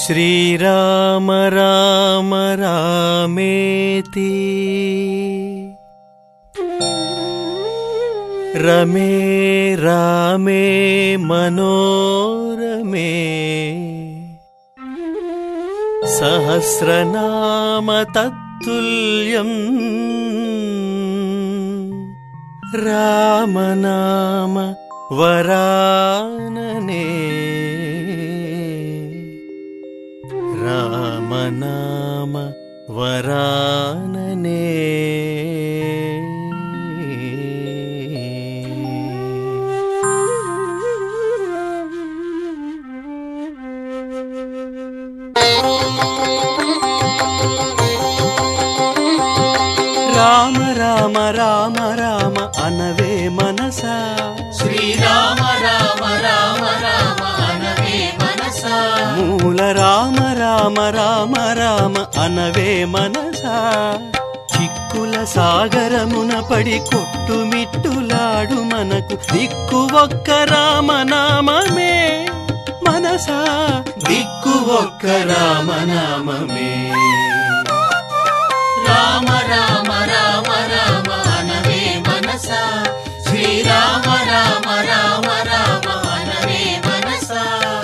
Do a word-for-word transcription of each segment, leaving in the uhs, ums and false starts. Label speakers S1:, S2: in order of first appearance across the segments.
S1: శ్రీరామ రామ రామేతి రమే రామే మనోరమే సహస్రనామ తత్తుల్యం రామనామ వరాననే రామనామ వరాననే రామ రామ రామ రామ అనవే మనసా
S2: శ్రీరామ రామ రామ రామ అనవే మనసా
S1: మూల రామ రామ రామ రామ అనవే మనసా చిక్కుల సాగరమున పడి కొట్టుమిట్టులాడు మనకు దిక్కు ఒక్క రామనామమే మనసా దిక్కు ఒక్క రామనామమే
S2: రామ రామ రామ రామ అనవే మనసా శ్రీరామ రామ రామ రామ అనవే మనసా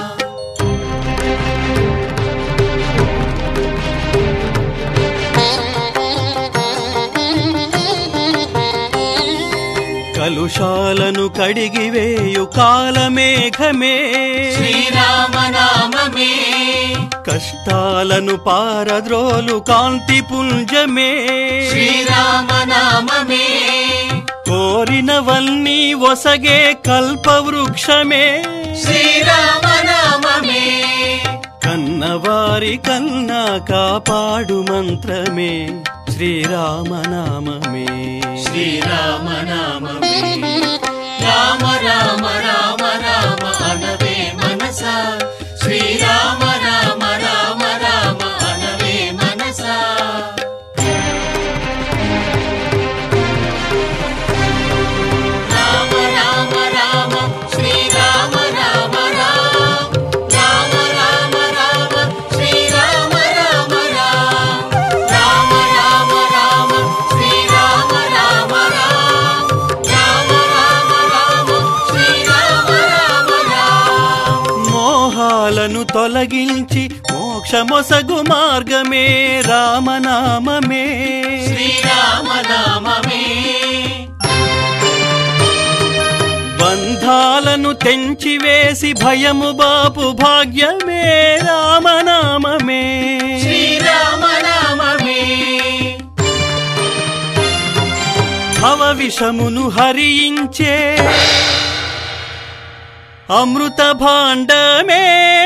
S1: కలుషాలను కడిగివేయు కాలమేఘమే
S2: శ్రీరామ నామమే
S1: కష్టాలను పారద్రోలు కాంతి పుంజమే
S2: శ్రీరామ నామమే
S1: కోరినవన్నీ ఒసగే కల్పవృక్షమే
S2: శ్రీరామ నామమే
S1: కన్నవారి కన్నా కాపాడు మంత్రమే శ్రీరామనామమే
S2: శ్రీరామనామమే రామ రామ రామ రామ అనవే మనసా శ్రీరామ రామ రామ రామ అనవే మనసా రామ రామ రామ శ్రీరామ రామ రామ రామ రామ రామ శ్రీరామ రామ రామ రామ రామ రామ శ్రీరామ రామ రామ రామ రామ రామ శ్రీరామ రామ రామ
S1: మోహాలను తొలగించి మోక్షమొసగు మార్గమే రామనామమే
S2: శ్రీరామ నామమే
S1: బంధాలను తెంచివేసి భయము బాపు భాగ్యమే రామనామమే
S2: శ్రీరామ నామమే
S1: భవ విషమును హరించే అమృత భాండమే